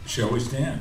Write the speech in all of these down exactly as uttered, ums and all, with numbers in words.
Shall we stand?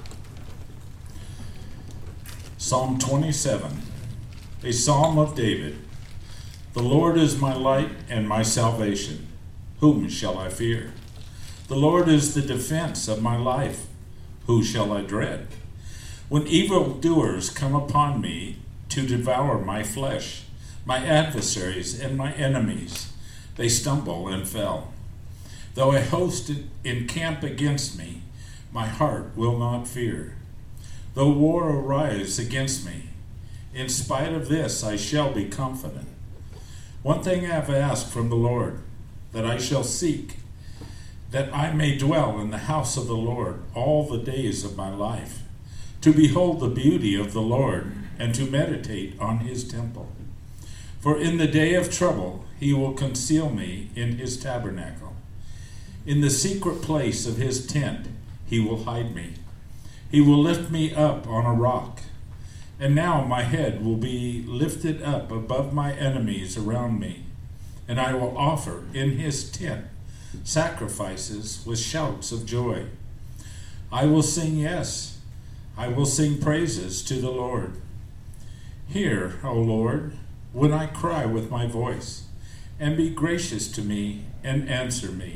Psalm twenty-seven, a psalm of David. The Lord is my light and my salvation. Whom shall I fear? The Lord is the defense of my life. Who shall I dread? When evildoers come upon me to devour my flesh, my adversaries and my enemies, they stumble and fell. Though a host encamp against me, my heart will not fear. Though war arise against me, in spite of this I shall be confident. One thing I have asked from the Lord, that I shall seek, that I may dwell in the house of the Lord all the days of my life, to behold the beauty of the Lord and to meditate on his temple. For in the day of trouble he will conceal me in his tabernacle. In the secret place of his tent he will hide me. He will lift me up on a rock. And now my head will be lifted up above my enemies around me, and I will offer in his tent sacrifices with shouts of joy. I will sing, yes, I will sing praises to the Lord. Hear, O Lord, when I cry with my voice, and be gracious to me and answer me.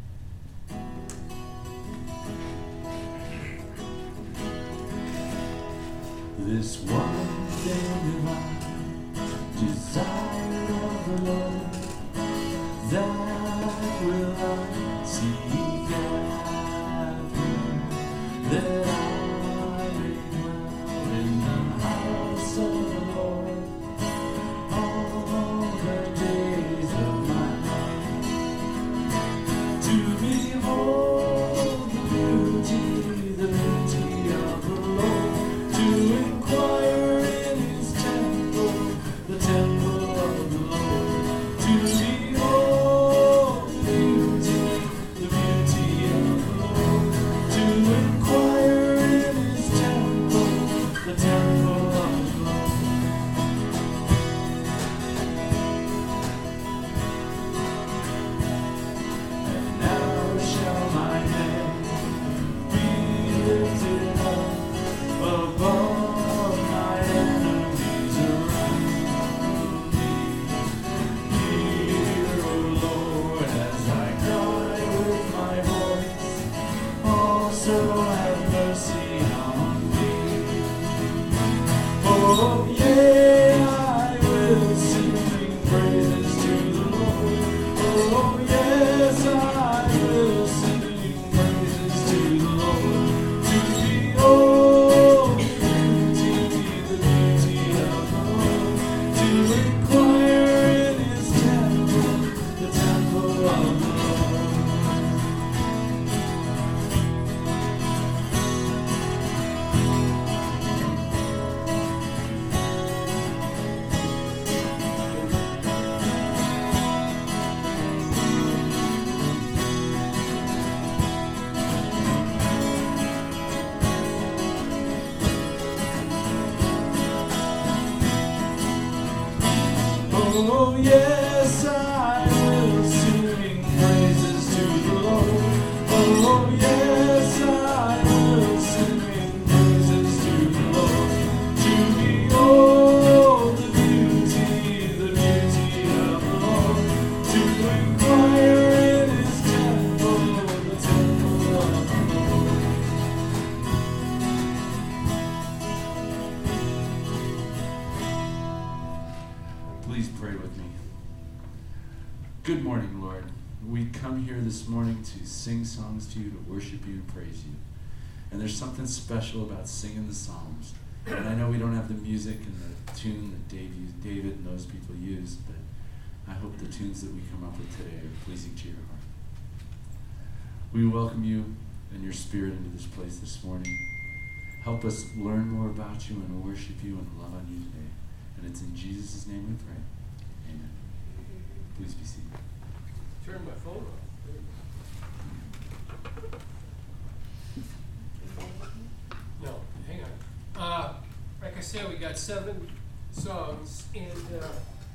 This one thing I desire of the Lord, that will I seek after, that I may dwell in the house of the Lord all the days of my life, to behold the beauty, the beauty of the Lord, to inquire in his temple, the temple of the Lord, to behold the beauty, the beauty of the Lord, to inquire in his temple, the temple of the Lord. And now shall my head be lifted up above my enemies around me. Hear, O Lord, as I cry with my voice, also have mercy on me. Oh, yea, I will sing praises to the Lord. Oh, yes, I will sing praises to the Lord. To behold the beauty, the beauty of the Lord, to inquire in his temple, the temple of the Lord. Oh, yes, I will sing praises to the Lord. Oh, yes, I will sing praises to the Lord. To behold the beauty, the beauty of the Lord. To inquire in his temple, the temple of the Lord. Please pray with me. Good morning, Lord. We come here this morning to sing songs to you, to worship you and praise you. And there's something special about singing the Psalms. And I know we don't have the music and the tune that Dave, David and those people use, but I hope the tunes that we come up with today are pleasing to your heart. We welcome you and your spirit into this place this morning. Help us learn more about you and worship you and love on you today. And it's in Jesus' name we pray. Amen. Please be seated. Turn my phone off. No, hang on. Uh, like I said, we got seven songs, and uh,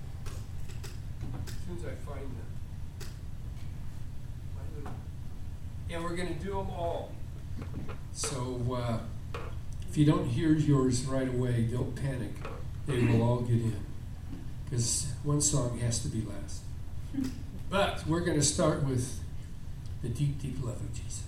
as soon as I find them, my little, and we're going to do them all. So uh, if you don't hear yours right away, don't panic. They will all get in. Because one song has to be last. But we're going to start with the deep, deep love of Jesus.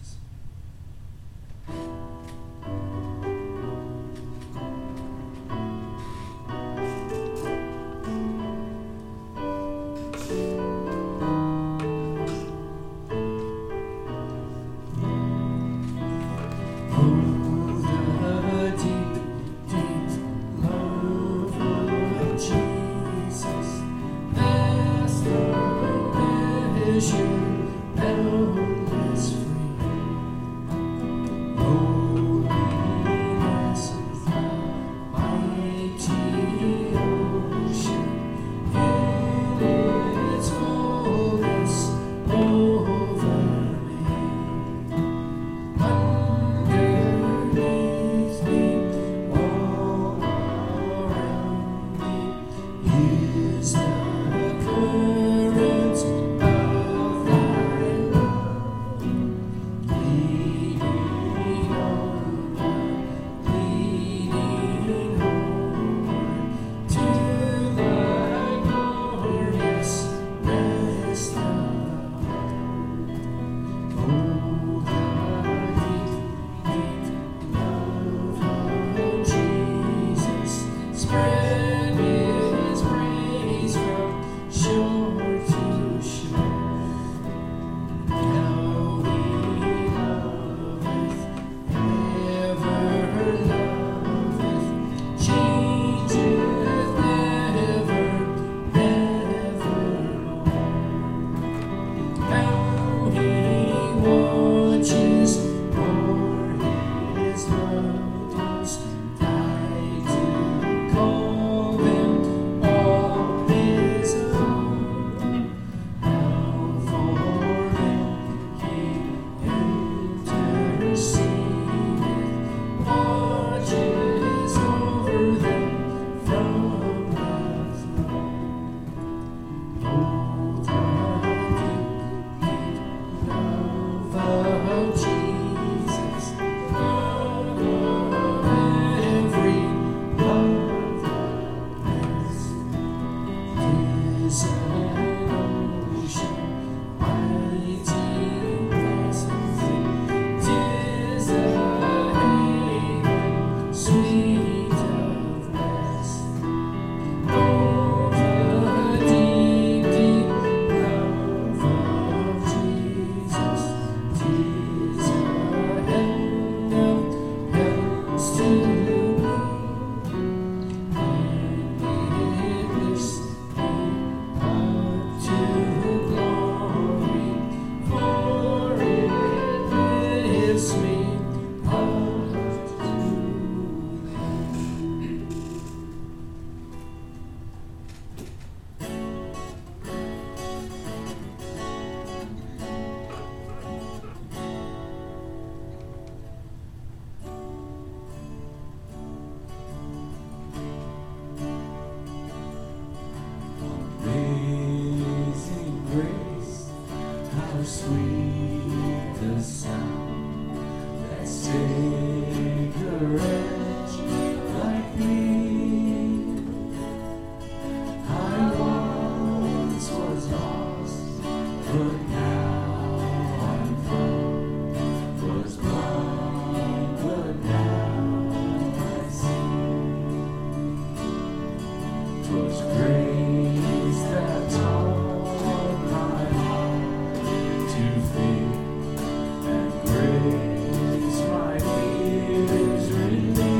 Grace, my fears relieved.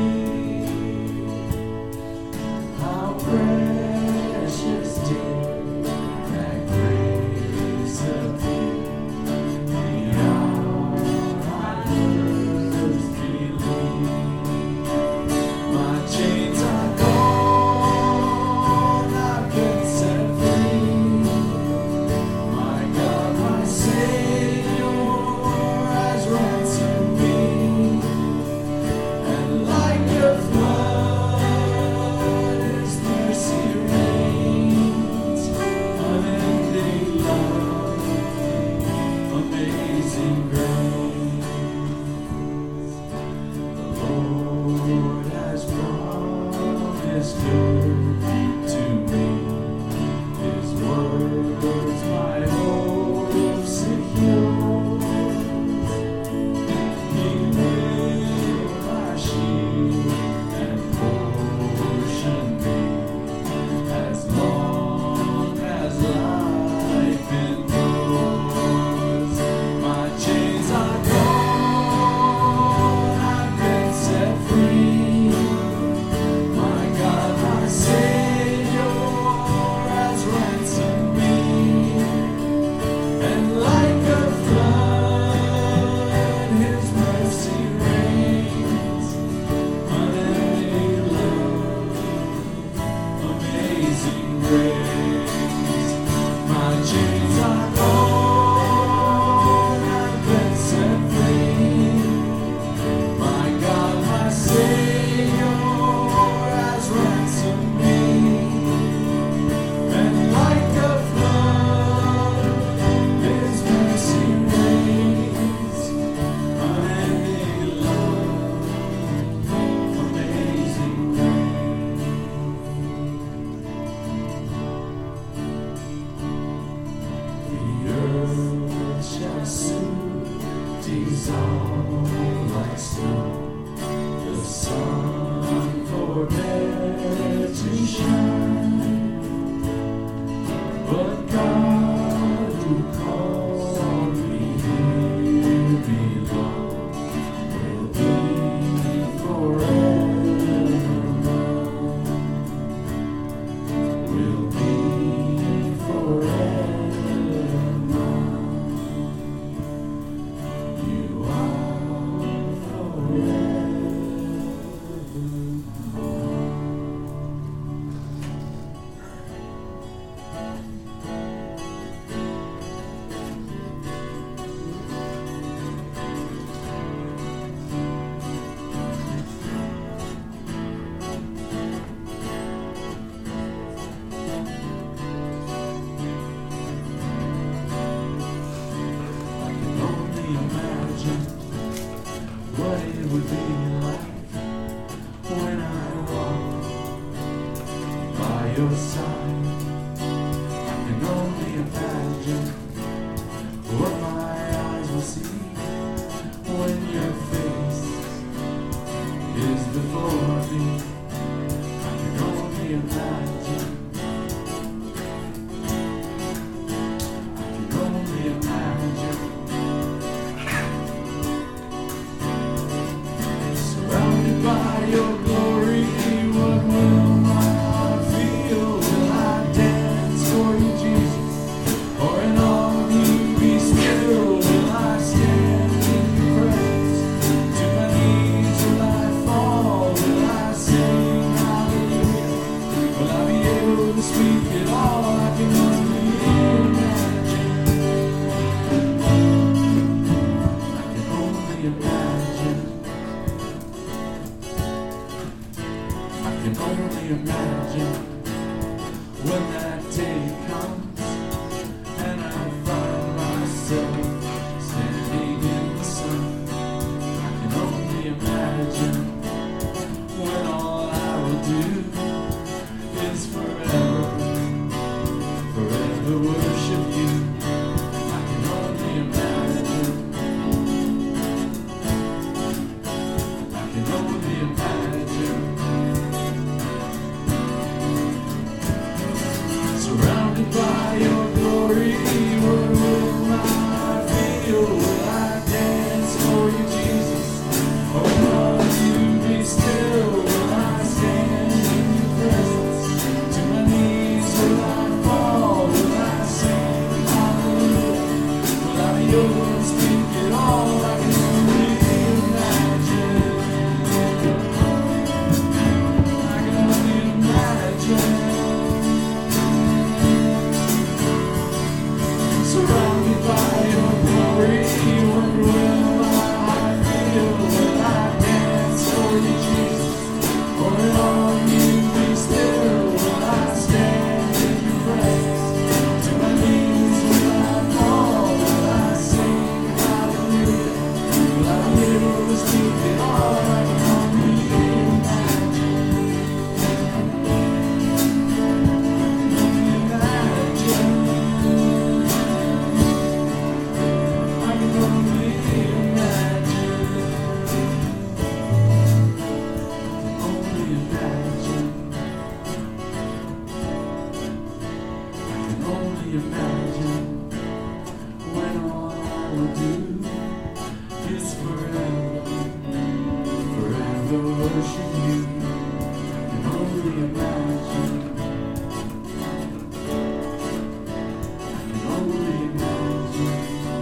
dissolve like snow. The sun forbade to shine, but God who called me here below will be forevermore, will be forevermore. You are forevermore. I can only imagine what it would be like when I walk by your side. I can only imagine what my eyes will see when your face is before me. I can only imagine. I can only imagine. Surrounded by your glory, what will my heart feel? Will I dance for you, Jesus? Or in all you be still? Will I stand in your presence? To my knees will I fall? Will I sing hallelujah? Will I be able to speak at all? I can only imagine. I can only imagine. I can only imagine when that day comes and I find myself standing in the sun. I can only imagine when all I will do is forever, forever worship you. I can only imagine. I can only imagine. Surrounded by your glory, what will my heart feel? Will I dance for you, Jesus? Or will you be still? Will I stand in your presence? To my knees will I fall? Will I sing hallelujah? Will I be able to speak at all? I can only imagine. I can only imagine. Surrounded by your glory, what will my heart feel? Will I dance for you, Jesus? Or in all you be still? Will I stand in your presence? To my knees will I fall? Will I sing hallelujah? Will I be able to speak at all? I can only imagine. I can only imagine. Only imagine. I can only imagine when all I will do is forever, forever worship you. I can only imagine. I can only imagine.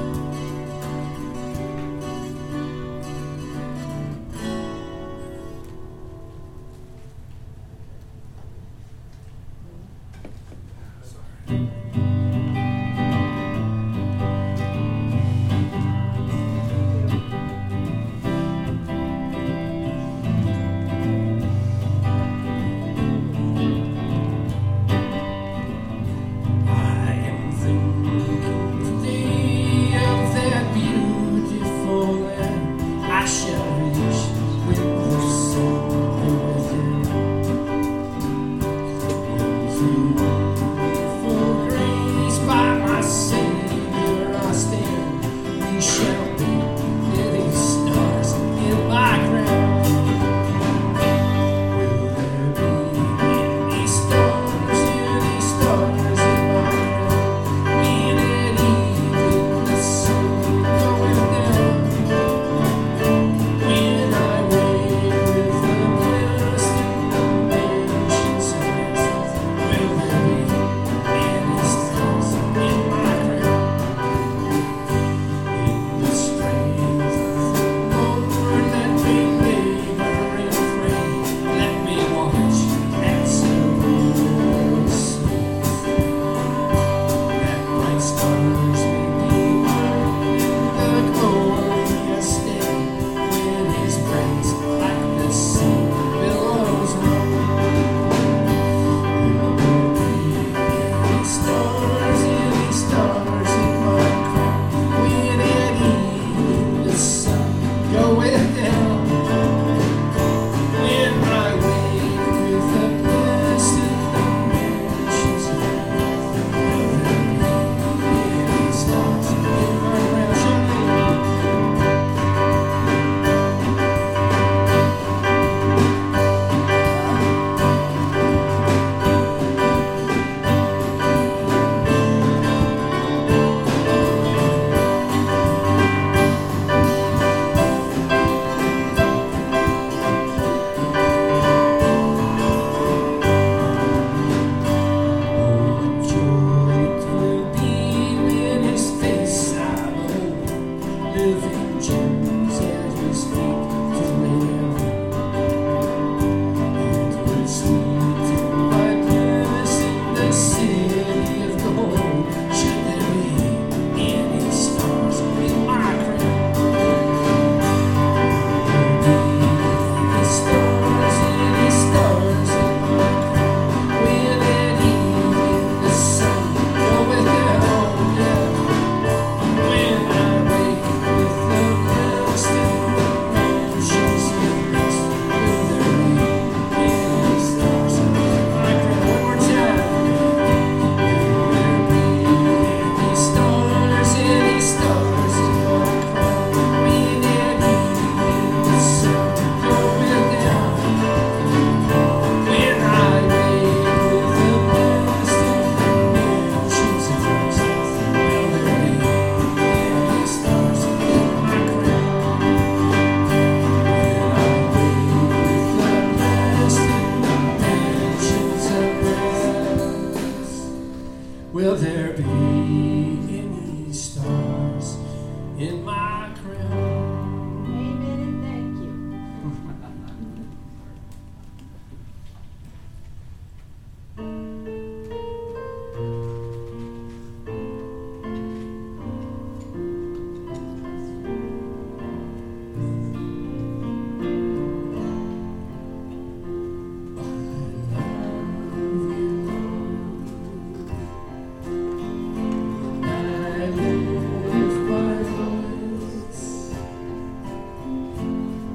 I am thinking today of that beautiful land I shall reach with the sun within. Through wonderful grace by my Savior I stand. We shall be with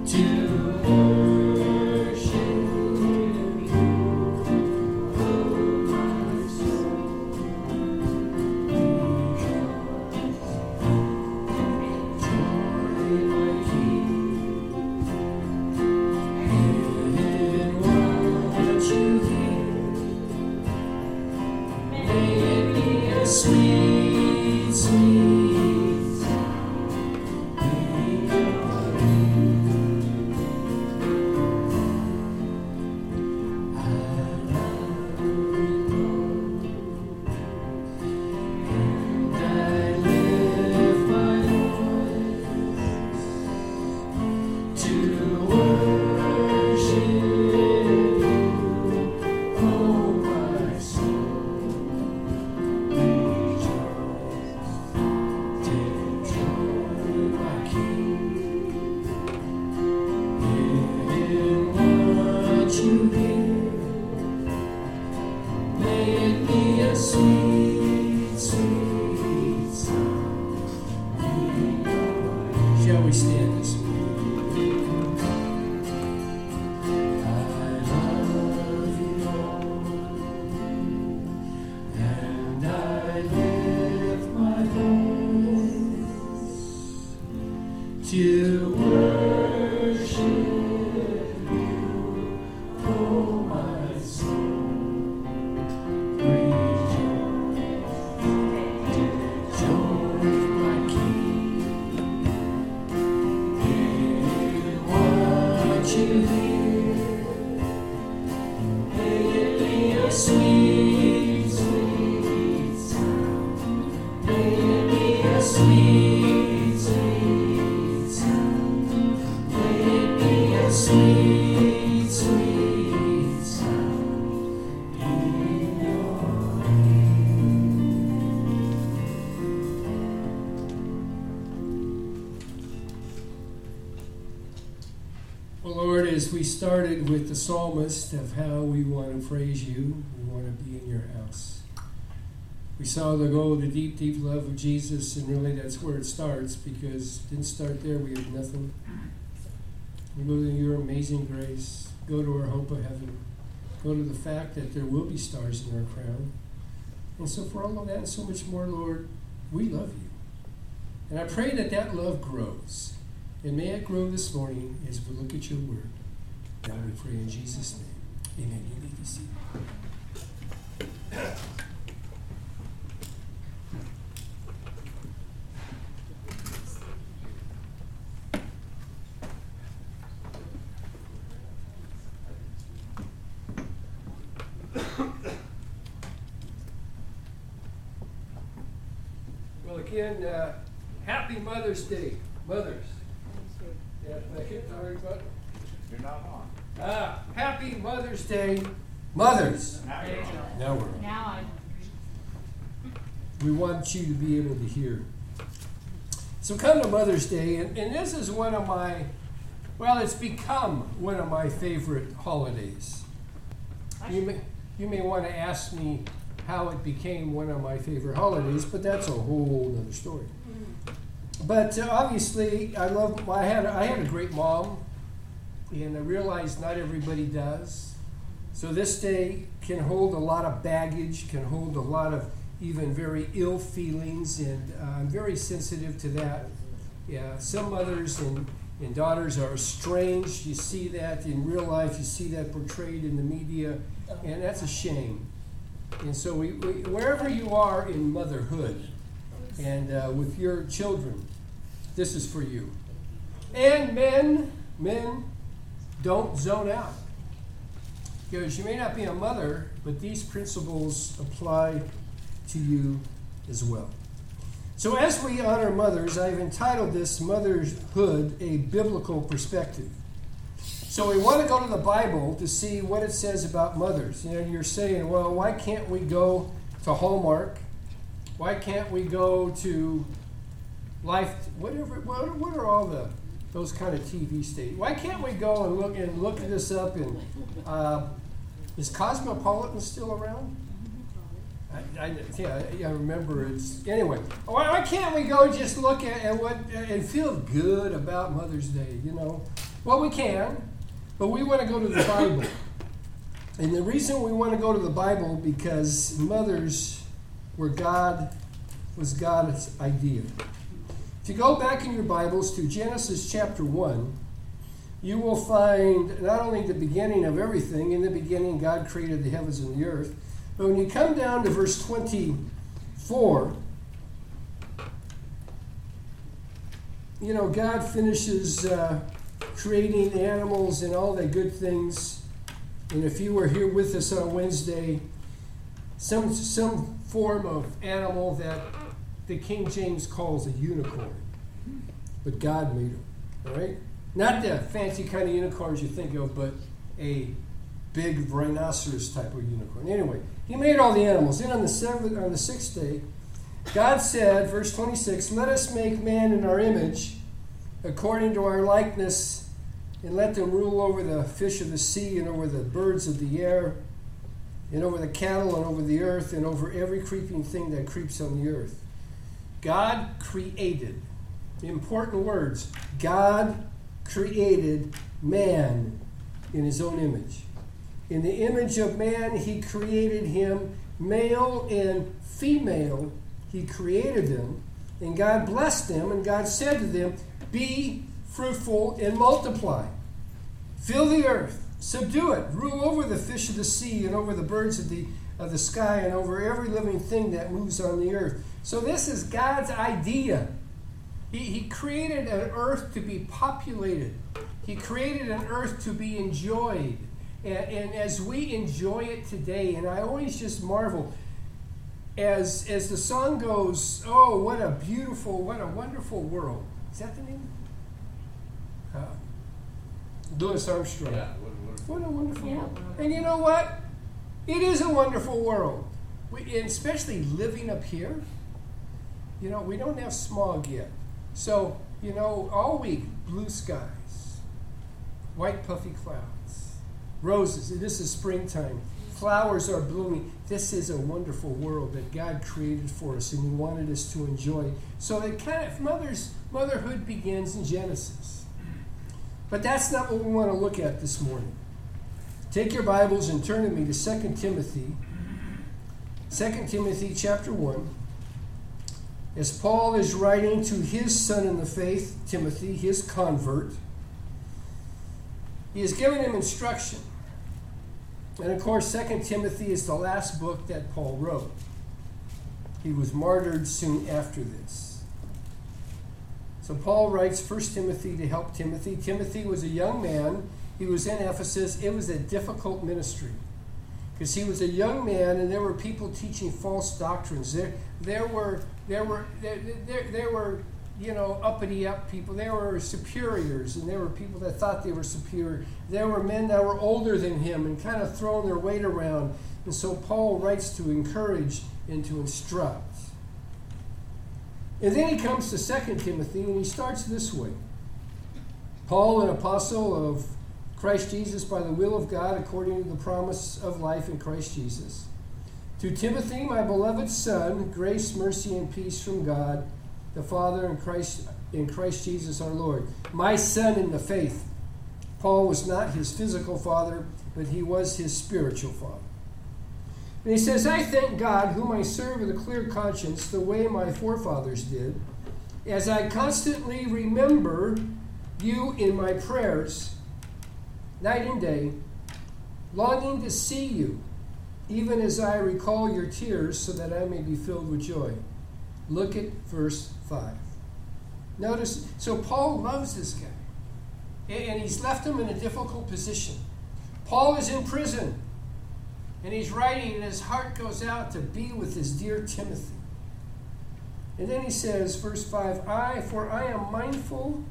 As we started with the psalmist of how we want to praise you, we want to be in your house. We saw the go, the deep, deep love of Jesus, and really that's where it starts, because it didn't start there, we had nothing. We go to your amazing grace, go to our hope of heaven, go to the fact that there will be stars in our crown. And so for all of that and so much more, Lord, we love you. And I pray that that love grows. And may it grow this morning as we look at your word. God, we pray in Jesus' name. Amen. You may be seated. Well, again, uh, happy Mother's Day, mothers. Yeah, did I hit the right button? You're not on. Ah, happy Mother's Day, mothers. Now you're on. Now we're on. Now I. We want you to be able to hear. So come to Mother's Day, and, and this is one of my, well, it's become one of my favorite holidays. You may, you may want to ask me how it became one of my favorite holidays, but that's a whole other story. But uh, obviously, I love. I had I had a great mom, and I realized not everybody does. So this day can hold a lot of baggage, can hold a lot of even very ill feelings, and uh, I'm very sensitive to that. Yeah, some mothers and, and daughters are estranged. You see that in real life. You see that portrayed in the media, and that's a shame. And so we, we wherever you are in motherhood, and uh, with your children, this is for you. And men, men, don't zone out. Because you may not be a mother, but these principles apply to you as well. So as we honor mothers, I've entitled this Motherhood, a Biblical Perspective. So we want to go to the Bible to see what it says about mothers. You know, you're saying, well, why can't we go to Hallmark? Why can't we go to Life, whatever, what, what are all the, those kind of T V stations? Why can't we go and look and look this up? And uh, is Cosmopolitan still around? I, I, yeah, I remember it's, anyway. Why, why can't we go just look at, at what, and feel good about Mother's Day, you know? Well, we can, but we want to go to the Bible. And the reason we want to go to the Bible because mothers were God, was God's idea. If you go back in your Bibles to Genesis chapter one, you will find not only the beginning of everything, in the beginning God created the heavens and the earth, but when you come down to verse twenty-four, you know, God finishes uh, creating animals and all the good things. And if you were here with us on Wednesday, some some form of animal that the King James calls a unicorn. But God made them, all right? Not the fancy kind of unicorns you think of, but a big rhinoceros type of unicorn. Anyway, he made all the animals. Then on the seventh, on the sixth day, God said, verse twenty-six, "Let us make man in our image, according to our likeness, and let them rule over the fish of the sea, and over the birds of the air, and over the cattle, and over the earth, and over every creeping thing that creeps on the earth." God created. Important words. God created man in his own image. In the image of man, he created him, male and female. He created them, and God blessed them, and God said to them, "Be fruitful and multiply. Fill the earth, subdue it, rule over the fish of the sea, and over the birds of the of the sky, and over every living thing that moves on the earth." So this is God's idea. He, he created an earth to be populated. He created an earth to be enjoyed. And, and as we enjoy it today, and I always just marvel, as, as the song goes, "Oh, what a beautiful, what a wonderful world." Is that the name? Uh, Louis Armstrong. Yeah, what, what, What a wonderful Yeah. world. And you know what? It is a wonderful world. We, and especially living up here, you know, we don't have smog yet. So, you know, all week, blue skies, white puffy clouds, roses. This is springtime. Flowers are blooming. This is a wonderful world that God created for us, and He wanted us to enjoy. So it kind of, mother's, motherhood begins in Genesis. But that's not what we want to look at this morning. Take your Bibles and turn with me to Second Timothy. Second Timothy chapter one. As Paul is writing to his son in the faith, Timothy, his convert, he is giving him instruction. And of course, Second Timothy is the last book that Paul wrote. He was martyred soon after this. So Paul writes First Timothy to help Timothy. Timothy was a young man. He was in Ephesus. It was a difficult ministry because he was a young man, and there were people teaching false doctrines. There, there were, there were, there, there, there were, you know, uppity up people. There were superiors, and there were people that thought they were superior. There were men that were older than him and kind of throwing their weight around. And so Paul writes to encourage and to instruct. And then he comes to Second Timothy, and he starts this way. Paul, an apostle of Christ Jesus by the will of God, according to the promise of life in Christ Jesus. To Timothy, my beloved son, grace, mercy, and peace from God, the Father, and Christ, in Christ Jesus our Lord. My son in the faith. Paul was not his physical father, but he was his spiritual father. And he says, I thank God, whom I serve with a clear conscience, the way my forefathers did, as I constantly remember you in my prayers, night and day, longing to see you, even as I recall your tears, so that I may be filled with joy. Look at verse five. Notice, so Paul loves this guy, and he's left him in a difficult position. Paul is in prison, and he's writing, and his heart goes out to be with his dear Timothy. And then he says, verse five, I, for I am mindful,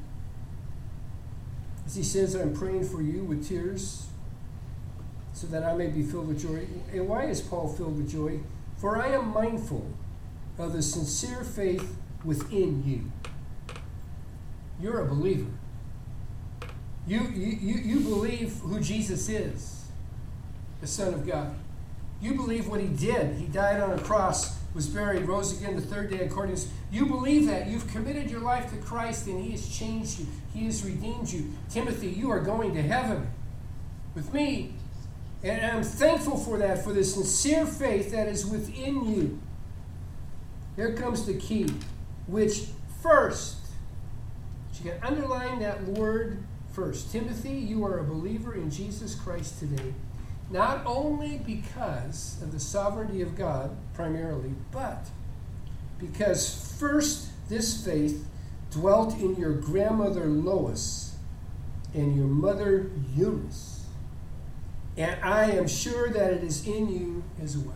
as he says, I'm praying for you with tears, so that I may be filled with joy. And why is Paul filled with joy? For I am mindful of the sincere faith within you. You're a believer. You, you, you, you believe who Jesus is, the Son of God. You believe what he did. He died on a cross was buried, rose again the third day according to... You believe that. You've committed your life to Christ and he has changed you. He has redeemed you. Timothy, you are going to heaven with me. And I'm thankful for that, for the sincere faith that is within you. Here comes the key, which first, you can underline that word first. Timothy, you are a believer in Jesus Christ today. Not only because of the sovereignty of God, primarily, but because first this faith dwelt in your grandmother Lois and your mother Eunice. And I am sure that it is in you as well.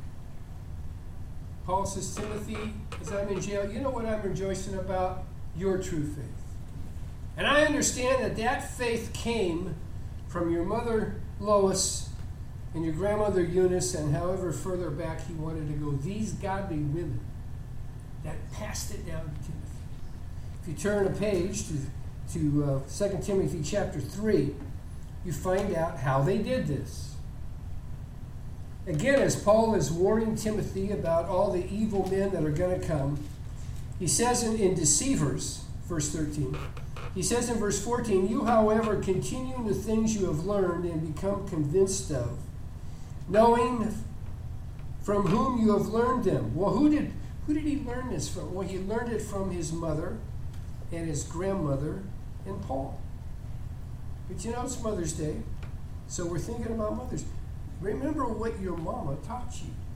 Paul says, Timothy, as I'm in jail, you know what I'm rejoicing about? Your true faith. And I understand that that faith came from your mother Lois and your grandmother Eunice, and however further back he wanted to go, these godly women that passed it down to Timothy. If you turn a page to, to uh, Second Timothy chapter three, you find out how they did this. Again, as Paul is warning Timothy about all the evil men that are going to come, he says in, in Deceivers, verse thirteen, he says in verse fourteen, you, however, continue in the things you have learned and become convinced of, knowing from whom you have learned them. Well, who did who did he learn this from? Well, he learned it from his mother and his grandmother and Paul. But you know, it's Mother's Day, so we're thinking about mothers. Remember what your mama taught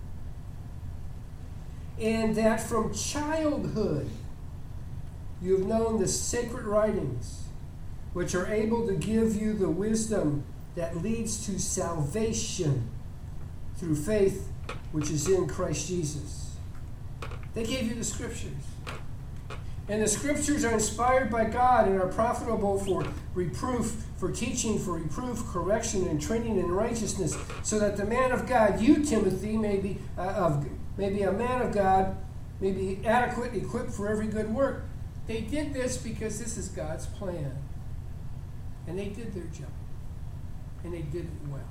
you. And that from childhood you have known the sacred writings, which are able to give you the wisdom that leads to salvation through faith which is in Christ Jesus. They gave you the scriptures. And the scriptures are inspired by God and are profitable for reproof, for teaching, for reproof, correction, and training in righteousness, so that the man of God, you, Timothy, may be, uh, of, may be a man of God, may be adequate, equipped for every good work. They did this because this is God's plan. And they did their job. And they did it well.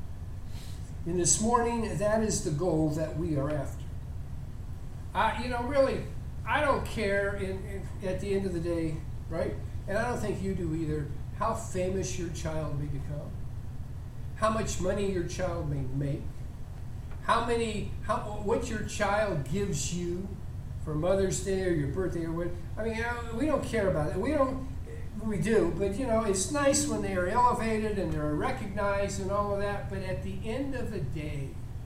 And this morning, that is the goal that we are after. Uh, you know, really, I don't care in, in, at the end of the day, right? And I don't think you do either, how famous your child may become, how much money your child may make, how many, how what your child gives you for Mother's Day or your birthday or what. I mean, you know, we don't care about it. We don't, we do, but you know, it's nice when they are elevated and they're recognized and all of that, but at the end of the day,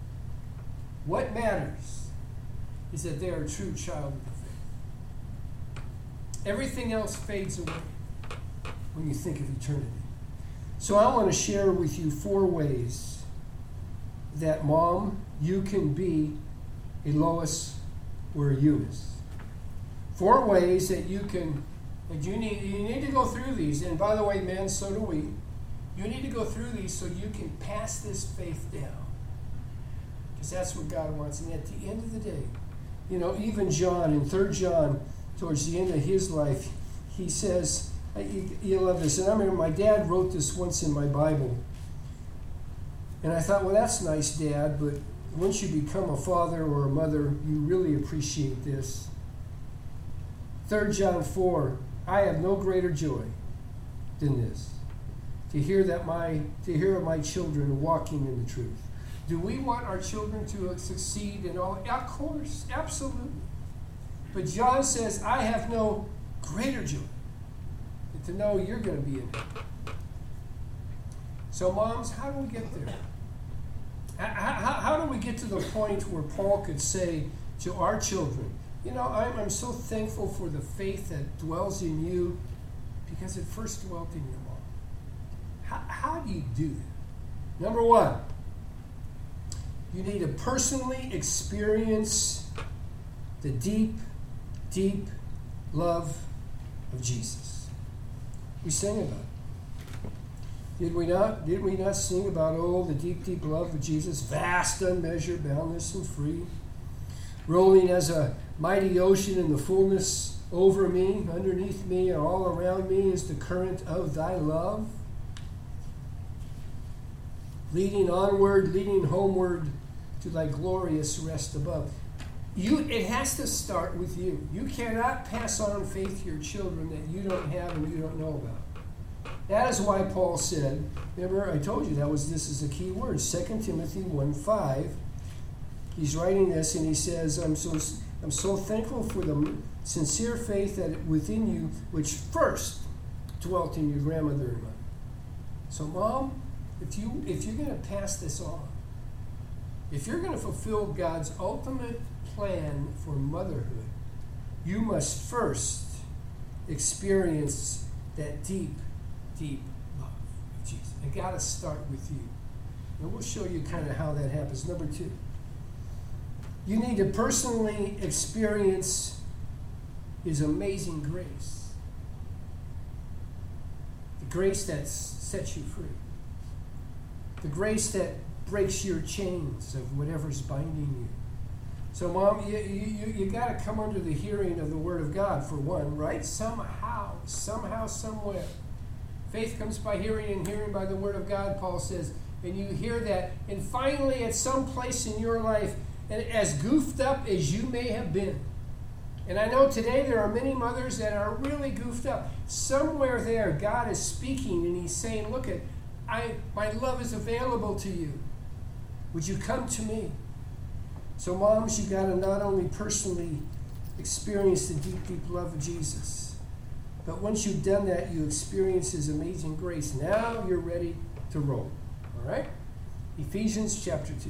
what matters is that they are a true child of the faith. Everything else fades away when you think of eternity. So I want to share with you four ways that, Mom, you can be a Lois or a Eunice. Four ways that you can, and you need, you need to go through these. And by the way, men, so do we. You need to go through these so you can pass this faith down. Because that's what God wants. And at the end of the day, you know, even John, in Third John, towards the end of his life, he says, you, you love this. And I remember my dad wrote this once in my Bible. And I thought, well, that's nice, Dad, but once you become a father or a mother, you really appreciate this. Third John four, I have no greater joy than this, to hear that my to hear of my children walking in the truth. Do we want our children to succeed in all? Of course, absolutely. But John says, I have no greater joy than to know you're going to be in heaven. So moms, how do we get there? How, how, how do we get to the point where Paul could say to our children, you know, I'm, I'm so thankful for the faith that dwells in you because it first dwelt in your mom. How, how do you do that? Number one, you need to personally experience the deep, deep love of Jesus. We sang about it. Did we not? Did we not sing about, oh, the deep, deep love of Jesus, vast, unmeasured, boundless, and free, rolling as a mighty ocean in the fullness over me, underneath me, and all around me is the current of thy love, leading onward, leading homeward to thy glorious rest above. You, it has to start with you. You cannot pass on faith to your children that you don't have and you don't know about. That is why Paul said, remember I told you that was this is a key word, Second Timothy one five. He's writing this and he says, I'm so I'm so thankful for the sincere faith that within you, which first dwelt in your grandmother and mother. So Mom, if you if you're going to pass this on, if you're going to fulfill God's ultimate plan for motherhood, you must first experience that deep, deep love of Jesus. It got to start with you. And we'll show you kind of how that happens. Number two, you need to personally experience His amazing grace. The grace that sets you free. The grace that breaks your chains of whatever's binding you. So, Mom, you, you, you got to come under the hearing of the Word of God, for one, right? Somehow, somehow, somewhere. Faith comes by hearing, and hearing by the Word of God, Paul says. And you hear that. And finally, at some place in your life, and as goofed up as you may have been, and I know today there are many mothers that are really goofed up. Somewhere there, God is speaking, and He's saying, look, at, I, my love is available to you. Would you come to me? So moms, you got to not only personally experience the deep, deep love of Jesus, but once you've done that, you experience His amazing grace. Now you're ready to roll. All right? Ephesians chapter two.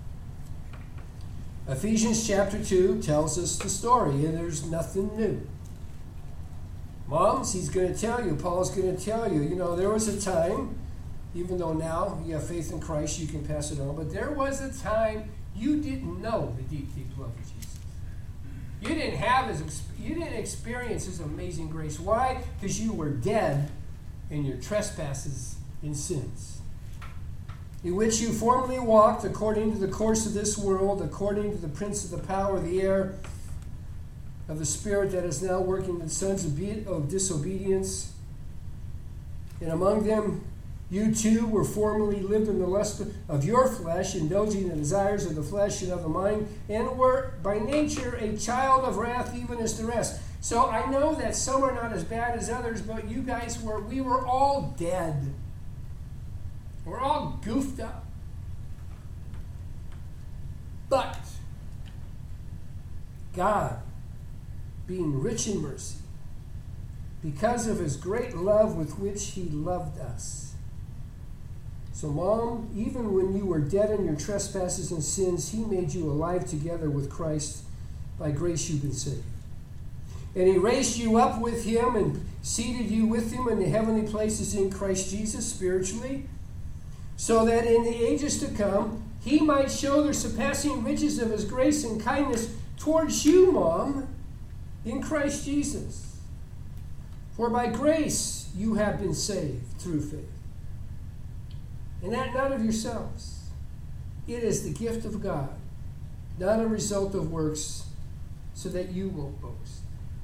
Ephesians chapter two tells us the story, and there's nothing new. Moms, he's going to tell you, Paul's going to tell you, you know, there was a time, even though now you have faith in Christ, you can pass it on, but there was a time you didn't know the deep, deep love of Jesus. You didn't have his, you didn't experience His amazing grace. Why? Because you were dead in your trespasses and sins, in which you formerly walked according to the course of this world, according to the prince of the power of the air, of the spirit that is now working in the sons of disobedience. And among them, you too were formerly lived in the lust of your flesh, indulging the desires of the flesh and of the mind, and were by nature a child of wrath, even as the rest. So I know that some are not as bad as others, but you guys were, we were all dead. We're all goofed up. But God, being rich in mercy, because of His great love with which He loved us. So, Mom, even when you were dead in your trespasses and sins, He made you alive together with Christ. By grace you've been saved. And He raised you up with Him and seated you with Him in the heavenly places in Christ Jesus spiritually, so that in the ages to come, He might show the surpassing riches of His grace and kindness towards you, Mom, in Christ Jesus. For by grace you have been saved through faith. And that not of yourselves. It is the gift of God, not a result of works, so that you won't boast.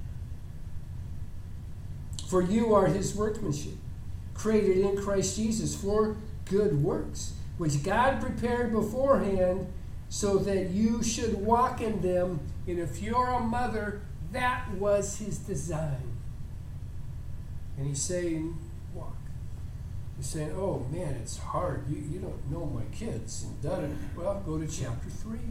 For you are His workmanship, created in Christ Jesus for good works, which God prepared beforehand so that you should walk in them. And if you're a mother, that was His design. And He's saying, walk. He's saying, oh man, it's hard. You, you don't know my kids. And da, da. Well, go to chapter three.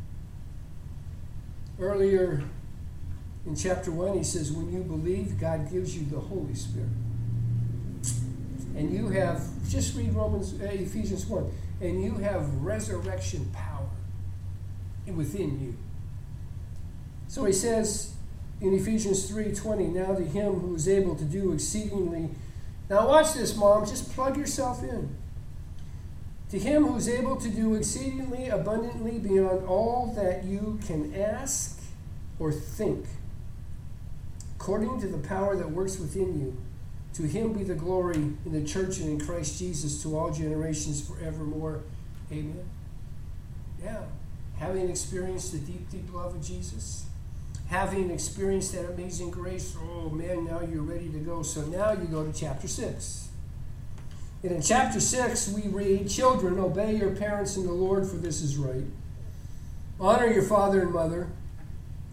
Earlier in chapter one, he says, when you believe, God gives you the Holy Spirit. And you have, just read Romans, uh, Ephesians one, and you have resurrection power within you. So he says in Ephesians three twenty, now to Him who is able to do exceedingly. Now watch this, Mom, just plug yourself in. To Him who is able to do exceedingly abundantly beyond all that you can ask or think, according to the power that works within you. To Him be the glory in the church and in Christ Jesus to all generations forevermore. Amen. Yeah. Having experienced the deep, deep love of Jesus, having experienced that amazing grace, oh man, now you're ready to go. So now you go to chapter six. And in chapter six, we read, children, obey your parents in the Lord, for this is right. Honor your father and mother,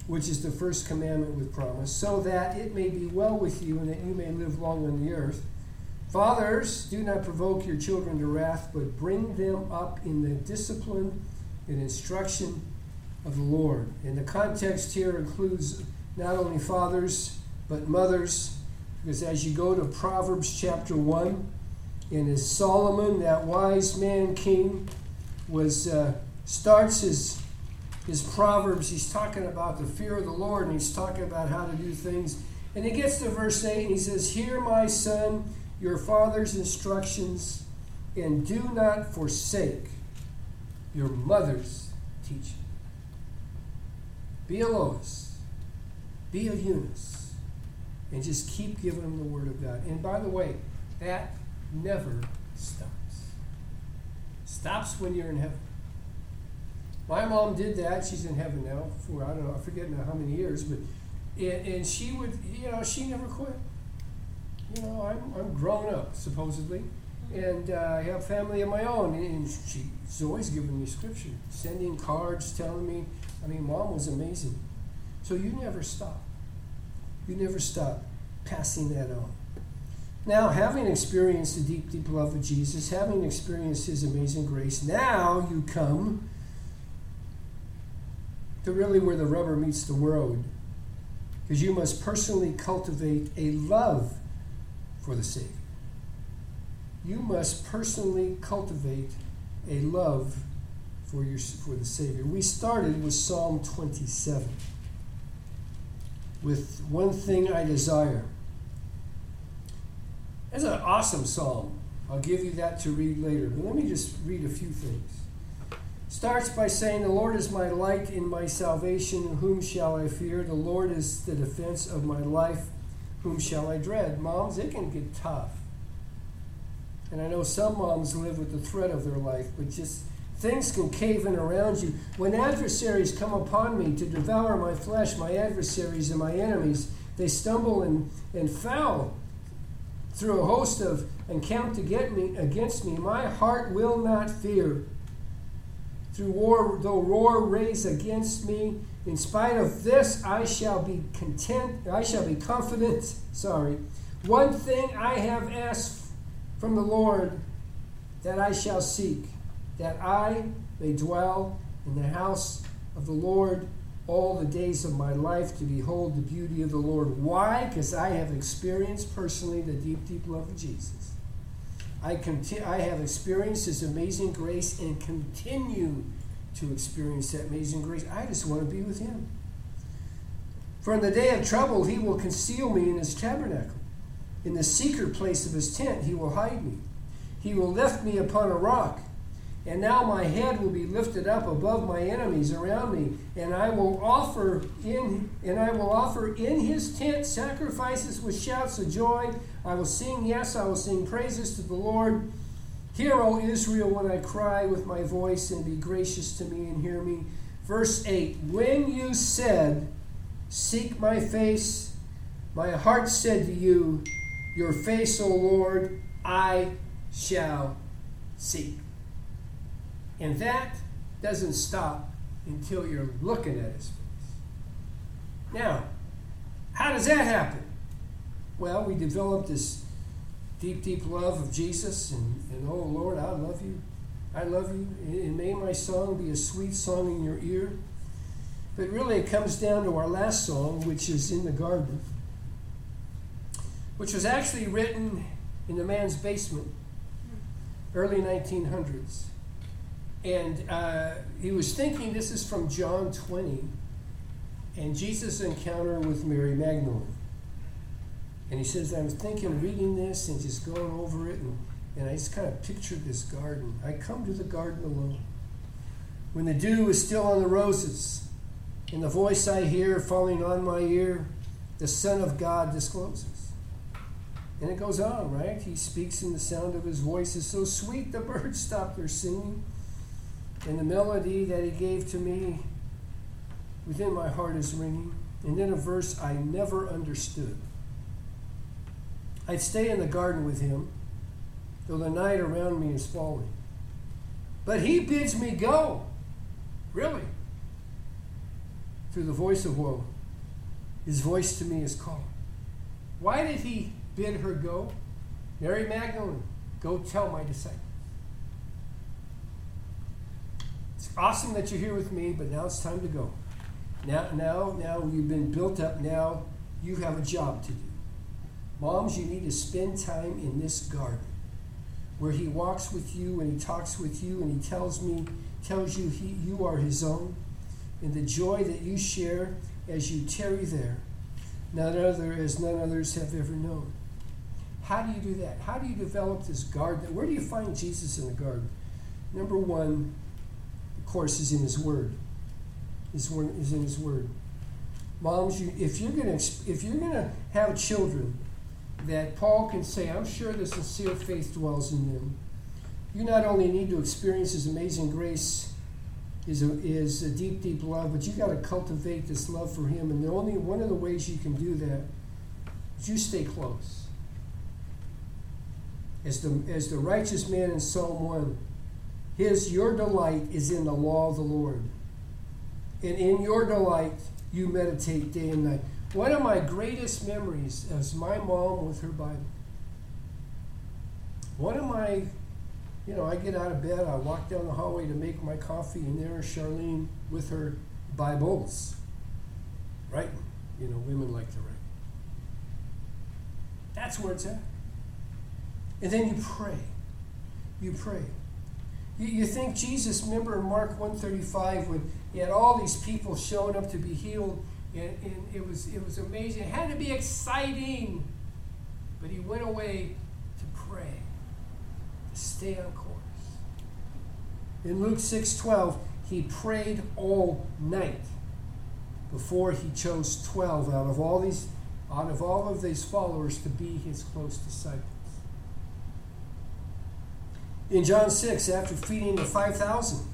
which is the first commandment with promise, so that it may be well with you and that you may live long on the earth. Fathers, do not provoke your children to wrath, but bring them up in the discipline and instruction of the Lord. And the context here includes not only fathers, but mothers, because as you go to Proverbs chapter one, and as Solomon, that wise man king, was uh, starts his his Proverbs, he's talking about the fear of the Lord, and he's talking about how to do things. And he gets to verse eight, and he says, "Hear, my son, your father's instructions, and do not forsake your mother's teaching." Be a Lois. Be a Eunice. And just keep giving them the Word of God. And by the way, that never stops. Stops when you're in heaven. My mom did that. She's in heaven now for, I don't know, I forget now how many years, but and, and she would, you know, she never quit. You know, I'm, I'm grown up, supposedly, and uh, I have family of my own, and she's always giving me scripture, sending cards, telling me. I mean, Mom was amazing. So you never stop. You never stop passing that on. Now, having experienced the deep, deep love of Jesus, having experienced His amazing grace, now you come to really where the rubber meets the road, because you must personally cultivate a love for the Savior. You must personally cultivate a love for your for the Savior. We started with Psalm twenty-seven, with one thing I desire. That's an awesome psalm. I'll give you that to read later. But let me just read a few things. Starts by saying, "The Lord is my light and my salvation. Whom shall I fear? The Lord is the defense of my life. Whom shall I dread?" Moms, it can get tough. And I know some moms live with the threat of their life, but just things can cave in around you. When adversaries come upon me to devour my flesh, my adversaries and my enemies, they stumble and, and fall through a host of encamp to get me against me. My heart will not fear. Through war, though war raise against me, in spite of this, I shall be content. I shall be confident. Sorry. One thing I have asked from the Lord, that I shall seek, that I may dwell in the house of the Lord all the days of my life, to behold the beauty of the Lord. Why? Because I have experienced personally the deep, deep love of Jesus. I, conti- I have experienced His amazing grace and continue to experience that amazing grace. I just want to be with Him. For in the day of trouble, He will conceal me in His tabernacle. In the secret place of His tent, He will hide me. He will lift me upon a rock. And now my head will be lifted up above my enemies around me, and I will offer in and I will offer in His tent sacrifices with shouts of joy. I will sing, yes, I will sing praises to the Lord. Hear, O Israel, when I cry with my voice, and be gracious to me and hear me. Verse eight, when you said, seek my face, my heart said to you, your face, O Lord, I shall seek. And that doesn't stop until you're looking at His face. Now, how does that happen? Well, we developed this deep, deep love of Jesus, and, and oh Lord, I love you. I love you. And may my song be a sweet song in your ear. But really it comes down to our last song, which is In the Garden, which was actually written in the man's basement, early nineteen hundreds. And uh, he was thinking, this is from John twenty, and Jesus' encounter with Mary Magdalene. And he says, I was thinking, reading this and just going over it, and, and I just kind of pictured this garden. I come to the garden alone, when the dew is still on the roses, and the voice I hear falling on my ear, the Son of God discloses. And it goes on, right? He speaks, and the sound of His voice is so sweet, the birds stop their singing. And the melody that He gave to me within my heart is ringing. And then a verse I never understood. I'd stay in the garden with Him, though the night around me is falling. But He bids me go. Really? through the voice of woe, his voice to me is calling. Why did he bid her go? Mary Magdalene, go tell my disciples. It's awesome that you're here with me, but now it's time to go. Now, now, now you've been built up. Now you have a job to do. Moms, you need to spend time in this garden where he walks with you and he talks with you and he tells me, tells you he, you are his own, and the joy that you share as you tarry there, none other as none others have ever known. How do you do that? How do you develop this garden? Where do you find Jesus in the garden? Number one, of course, is in his word. Is is in his word. Moms, you, if you're gonna if you're gonna have children that Paul can say, I'm sure the sincere faith dwells in them, you not only need to experience his amazing grace, is a, is a deep, deep love, but you got to cultivate this love for him. And the only one of the ways you can do that is you stay close. As the as the righteous man in Psalm one, his your delight is in the law of the Lord. And in your delight you meditate day and night. One of my greatest memories is my mom with her Bible. One of my, you know, I get out of bed, I walk down the hallway to make my coffee, and there is Charlene with her Bibles. Writing. You know, women like to write. That's where it's at. And then you pray. You pray. You, you think Jesus, remember in Mark one thirty-five when he had all these people showing up to be healed, and, and it was it was amazing. It had to be exciting. But he went away to pray, to stay on course. In Luke six twelve, he prayed all night before he chose twelve out of all these out of all of these followers to be his close disciples. In John six, after feeding the five thousand,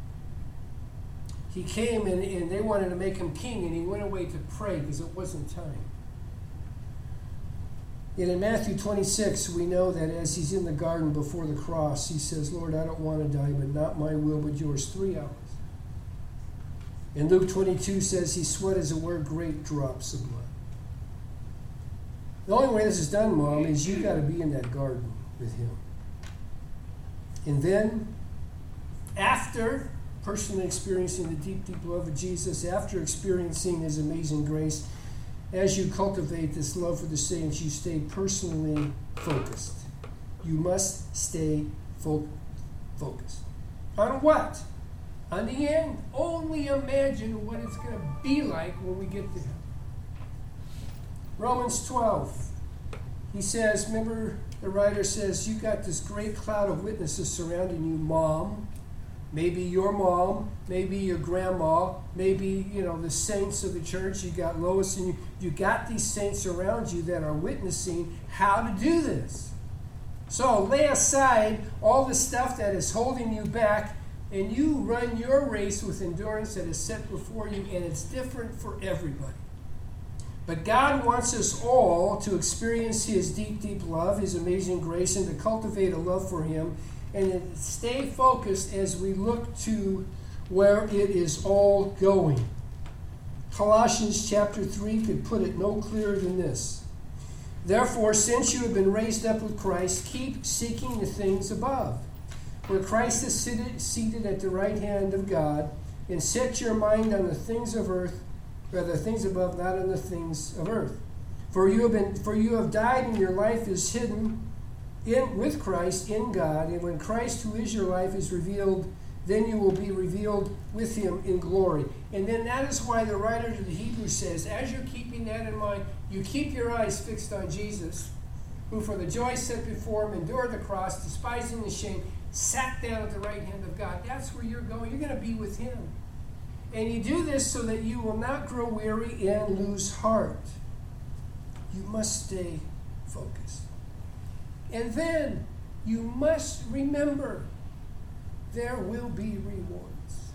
he came and, and they wanted to make him king, and he went away to pray because it wasn't time. And in Matthew twenty-six, we know that as he's in the garden before the cross, he says, Lord, I don't want to die, but not my will, but yours, three hours. And Luke twenty-two says he sweat, as it were, great drops of blood. The only way this is done, Mom, is you got to be in that garden with him. And then, after personally experiencing the deep, deep love of Jesus, after experiencing his amazing grace, as you cultivate this love for the saints, you stay personally focused. You must stay fo- focused. On what? On the end. Only imagine what it's going to be like when we get there. Romans twelve. He says, remember, the writer says, you got this great cloud of witnesses surrounding you, Mom. Maybe your mom, maybe your grandma, maybe, you know, the saints of the church. You got Lois and you. You got these saints around you that are witnessing how to do this. So lay aside all the stuff that is holding you back, and you run your race with endurance that is set before you, and it's different for everybody. But God wants us all to experience his deep, deep love, his amazing grace, and to cultivate a love for him, and stay focused as we look to where it is all going. Colossians chapter three could put it no clearer than this. Therefore, since you have been raised up with Christ, keep seeking the things above, where Christ is seated, seated at the right hand of God, and set your mind on the things of earth, rather things above, not on the things of earth. For you have been, for you have died, and your life is hidden in with Christ in God. And when Christ, who is your life, is revealed, then you will be revealed with him in glory. And then that is why the writer to the Hebrews says, as you're keeping that in mind, you keep your eyes fixed on Jesus, who for the joy set before him endured the cross, despising the shame, sat down at the right hand of God. That's where you're going. You're going to be with him. And you do this so that you will not grow weary and lose heart. You must stay focused. And then you must remember there will be rewards.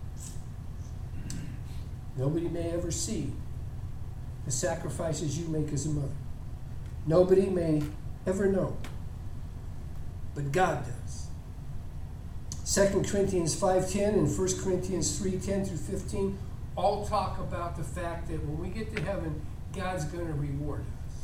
Nobody may ever see the sacrifices you make as a mother. Nobody may ever know. But God does. Second Corinthians five ten and First Corinthians three ten through fifteen all talk about the fact that when we get to heaven, God's going to reward us.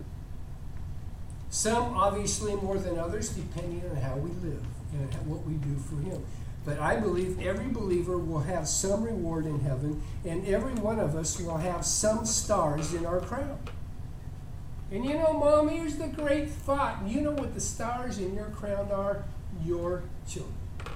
Some obviously more than others, depending on how we live and what we do for Him. But I believe every believer will have some reward in heaven, and every one of us will have some stars in our crown. And you know, Mom, here's the great thought. You know what the stars in your crown are? Your children.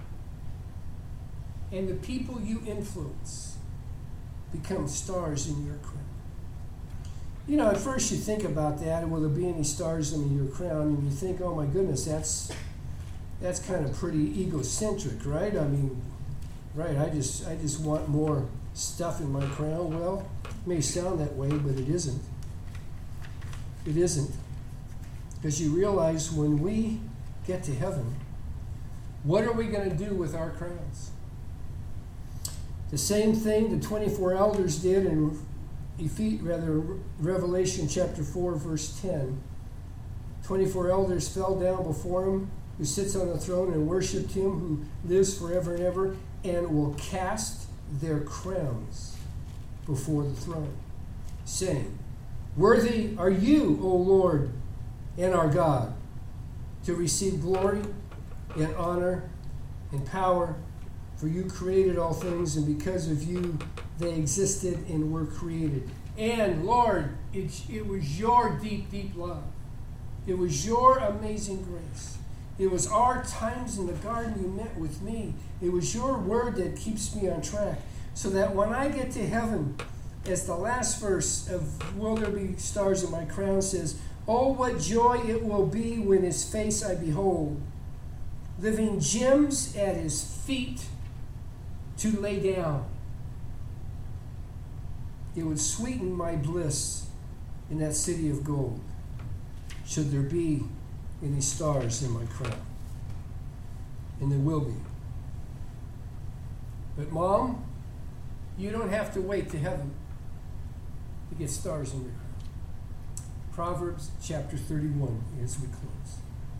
And the people you influence become stars in your crown. You know, at first you think about that, will there be any stars in your crown? And you think, oh my goodness, that's that's kind of pretty egocentric, right? I mean, right, I just I just want more stuff in my crown. Well, it may sound that way, but it isn't. It isn't. Because you realize when we get to heaven, what are we going to do with our crowns? The same thing the twenty-four elders did in Ephes- rather Revelation chapter four, verse ten. twenty-four elders fell down before him who sits on the throne and worshipped him who lives forever and ever, and will cast their crowns before the throne, saying, Worthy are you, O Lord and our God, to receive glory and honor and power, for you created all things, and because of you they existed and were created. And Lord, it, it was your deep, deep love. It was your amazing grace. It was our times in the garden you met with me. It was your word that keeps me on track, so that when I get to heaven, as the last verse of Will There Be Stars in My Crown says, oh, what joy it will be when his face I behold, living gems at his feet to lay down. It would sweeten my bliss in that city of gold, should there be any stars in my crown. And there will be. But Mom, you don't have to wait to heaven to get stars in your crown. Proverbs chapter thirty-one as we close.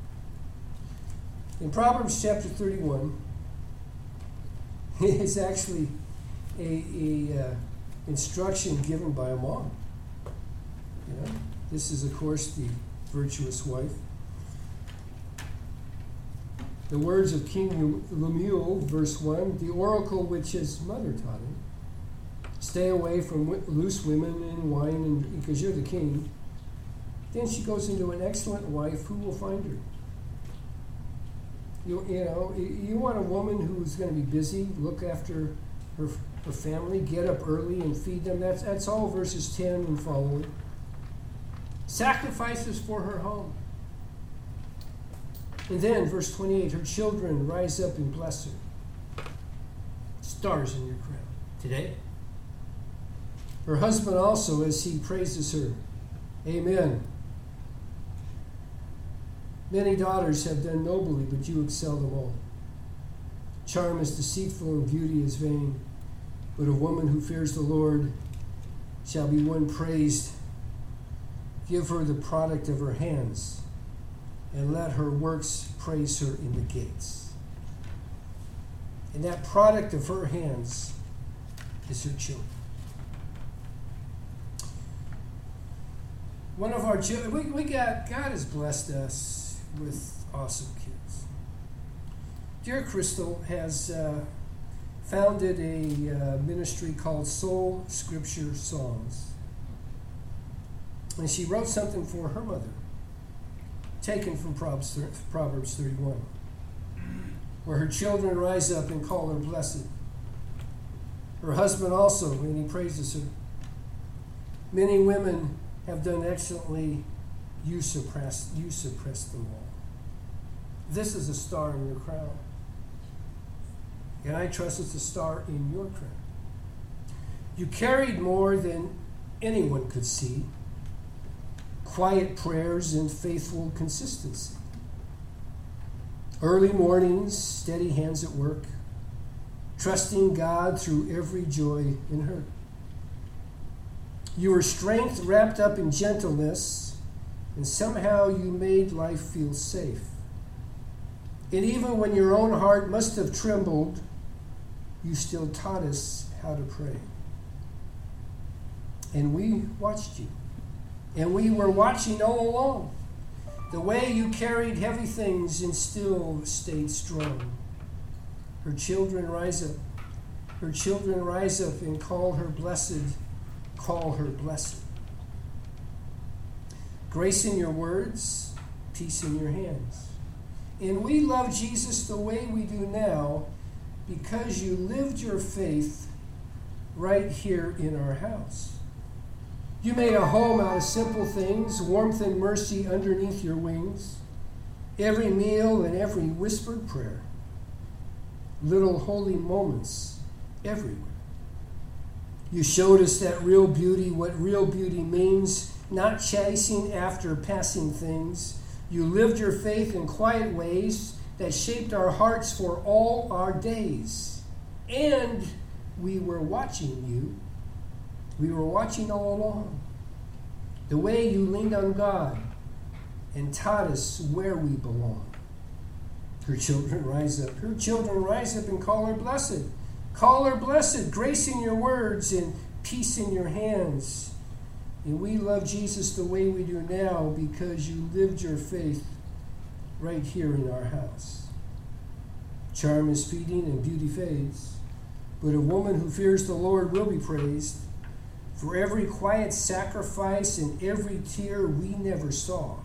In Proverbs chapter thirty-one, it's actually a, a uh, instruction given by a mom. You know, this is, of course, the virtuous wife. The words of King Lemuel, verse one, the oracle which his mother taught him. Stay away from loose women and wine, and, because you're the king. Then she goes into an excellent wife who will find her. You, you know, you want a woman who's going to be busy, look after her, her family, get up early and feed them. That's, that's all verses ten and following. Sacrifices for her home. And then, verse twenty-eight, her children rise up and bless her. Stars in your crown. Today. Her husband also, as he praises her. Amen. Many daughters have done nobly, but you excel them all. Charm is deceitful and beauty is vain, but a woman who fears the Lord shall be one praised. Give her the product of her hands, and let her works praise her in the gates. And that product of her hands is her children. One of our children, we, we got, God has blessed us with awesome kids. Dear Crystal has uh, founded a uh, ministry called Soul Scripture Songs. And she wrote something for her mother, taken from Proverbs thirty-one, where her children rise up and call her blessed. Her husband also, and he praises her. Many women have done excellently. You suppress, you suppress them all. This is a star in your crown. And I trust it's a star in your crown. You carried more than anyone could see. Quiet prayers and faithful consistency. Early mornings, steady hands at work. Trusting God through every joy and hurt. You were strength wrapped up in gentleness, and somehow you made life feel safe. And even when your own heart must have trembled, you still taught us how to pray. And we watched you. And we were watching all along. The way you carried heavy things and still stayed strong. Her children rise up. Her children rise up and call her blessed. Call her blessed. Grace in your words, peace in your hands. And we love Jesus the way we do now because you lived your faith right here in our house. You made a home out of simple things, warmth and mercy underneath your wings, every meal and every whispered prayer, little holy moments everywhere. You showed us that real beauty, what real beauty means, not chasing after passing things. You lived your faith in quiet ways that shaped our hearts for all our days. And we were watching you. We were watching all along. The way you leaned on God and taught us where we belong. Her children rise up. Her children rise up and call her blessed. Call her blessed. Grace in your words and peace in your hands. And we love Jesus the way we do now because you lived your faith right here in our house. Charm is fleeting and beauty fades, but a woman who fears the Lord will be praised. For every quiet sacrifice and every tear we never saw.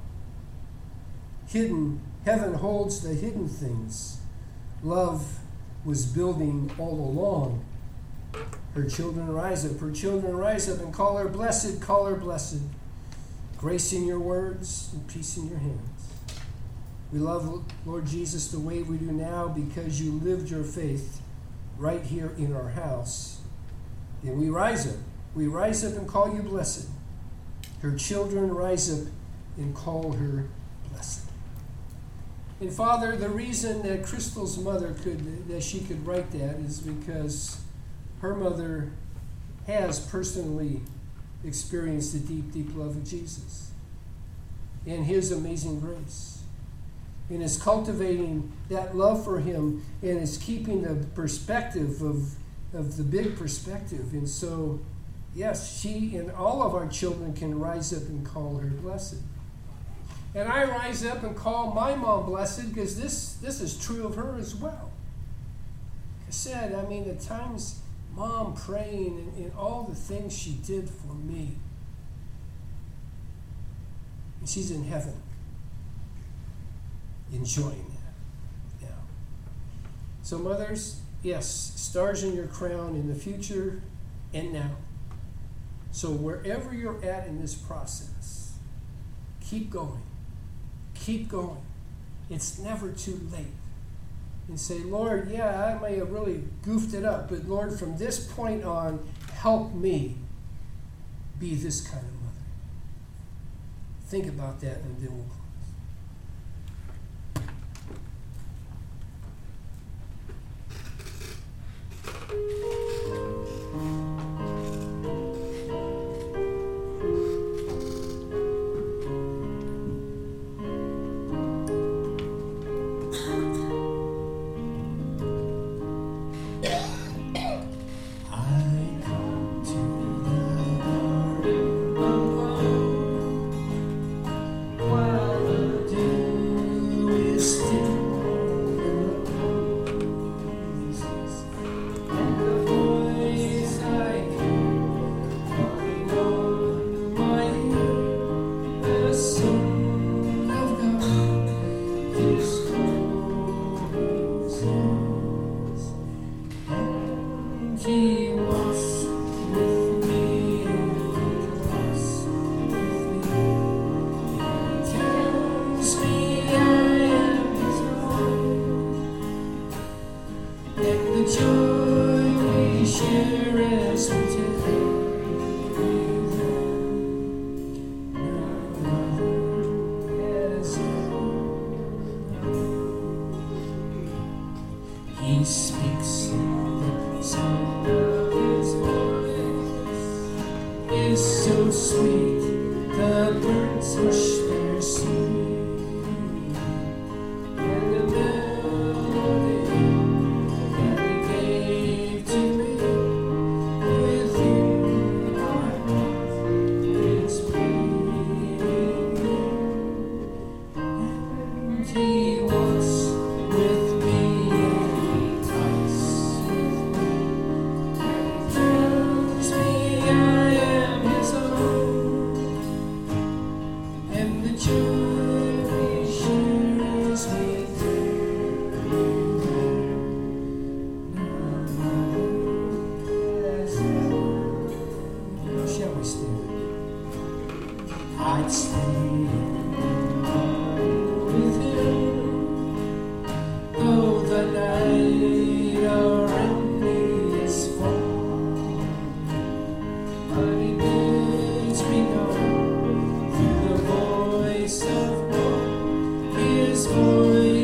Hidden, heaven holds the hidden things. Love was building all along. Her children rise up, her children rise up and call her blessed, call her blessed. Grace in your words and peace in your hands. We love Lord Jesus the way we do now because you lived your faith right here in our house. And we rise up. We rise up and call you blessed. Her children rise up and call her blessed. And Father, the reason that Crystal's mother could, that she could write that is because her mother has personally experienced the deep, deep love of Jesus and his amazing grace. And is cultivating that love for him and is keeping the perspective of, of the big perspective. And so, yes, she and all of our children can rise up and call her blessed. And I rise up and call my mom blessed because this, this is true of her as well. Like I said, I mean, at times, Mom praying and, and all the things she did for me. And she's in heaven, enjoying that. Yeah. So mothers, yes, stars in your crown in the future and now. So wherever you're at in this process, keep going. Keep going. It's never too late. And say, Lord, yeah, I may have really goofed it up, but Lord, from this point on, help me be this kind of mother. Think about that and then we'll close.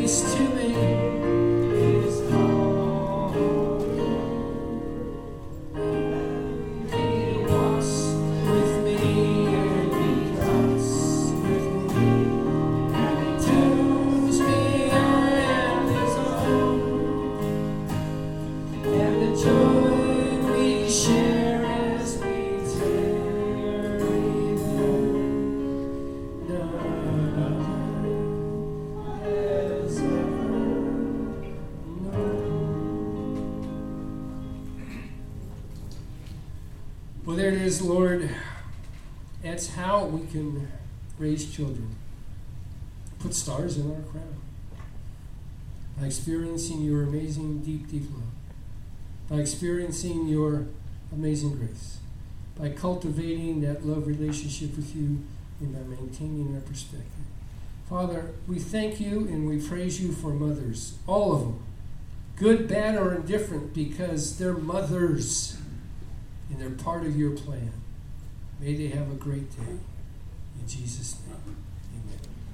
peace to me. His call. He walks with me and he talks with me. And he tells me I am his own. And the joy we share as we tarry there, none has ever known. Well, there it is, Lord. That's how we can raise children. Put stars in our crown. By experiencing your amazing, deep, deep love. By experiencing your amazing grace. By cultivating that love relationship with you and by maintaining our perspective. Father, we thank you and we praise you for mothers. All of them. Good, bad, or indifferent, because they're mothers. And they're part of your plan. May they have a great day. In Jesus' name.